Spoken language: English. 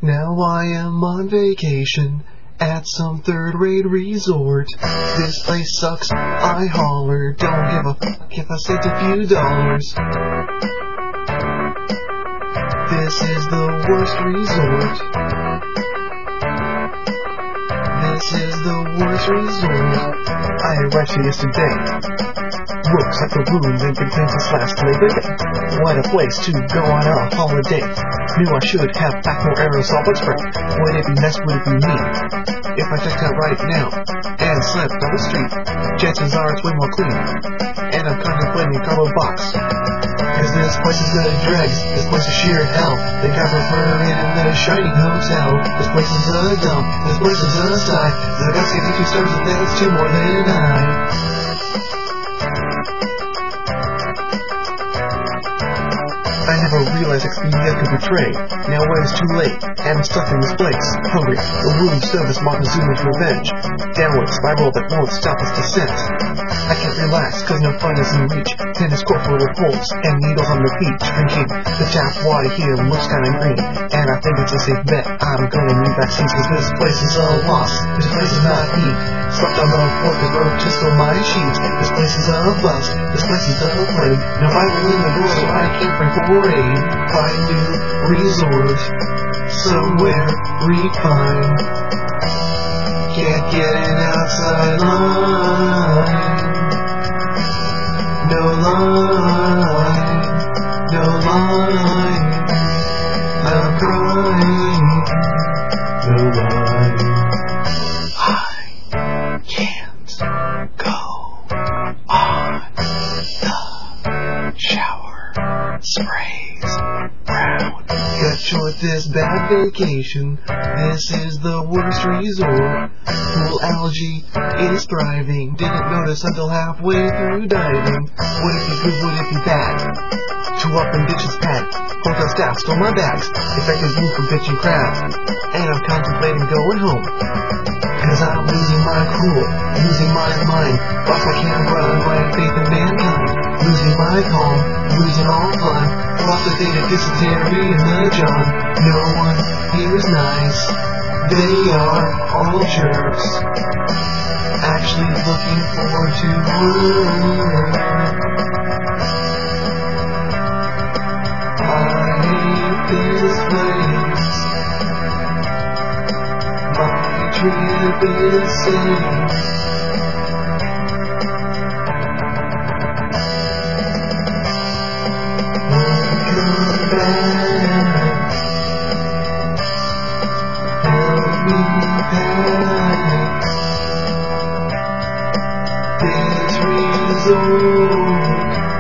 Now I am on vacation at some third-rate resort. This place sucks, I holler. Don't give a fuck if I saved a few dollars. This is the worst resort. This is the worst resort. I arrived here yesterday. Looks like a room in contains Labor Day. What a place to go on a holiday. Knew I should have packed more aerosol bug spray. Would it be nice, would it be mean if I checked out right now and slept on the street? Chances are it's way more clean, and I'm contemplating a cardboard box. Cause this place is the dregs, this place is sheer hell. They got referred in the shiny hotel. This place is a dump, this place is a sigh. I got 62 stars and that's 2 more than I. I never realized Expedia could betray. Now when it's too late, and I'm stuck in this place, hungry. The room service mocking Zuma's revenge. Downward spiral that won't stop its descent. I can't relax, cause no fun is in reach. Tennis court full of holes, and needles on the beach. Drinking the tap water here looks kinda green, and I think it's a safe bet. I'm gonna need vaccines, cause this place is a loss. This place is not neat. Slept on the floor with roaches on my sheets. This place is a bust. This place is a plague. Now I will in the door so I can't bring forward aid. Find new resort somewhere refined. Can't get an outside line. No line. No line. I'm crying. No line. Can't go on the shower sprays round. Got short this bad vacation. This is the worst resort. Pool algae is thriving. Didn't notice until halfway through diving. Would it be good, would it be bad? Two up and ditches pad. Hotel staff stole my bags. Effective move from bitching crab. And I'm contemplating going home. Cause I'm losing my cool, losing my mind. Lost my camera and my faith in mankind. Losing my calm, losing all fun. Lost the data, dysentery in the John. No one here is nice. They are all jerks. Actually looking forward to work. I hate this place. Trip is safe. Welcome back. Help me pack this resort.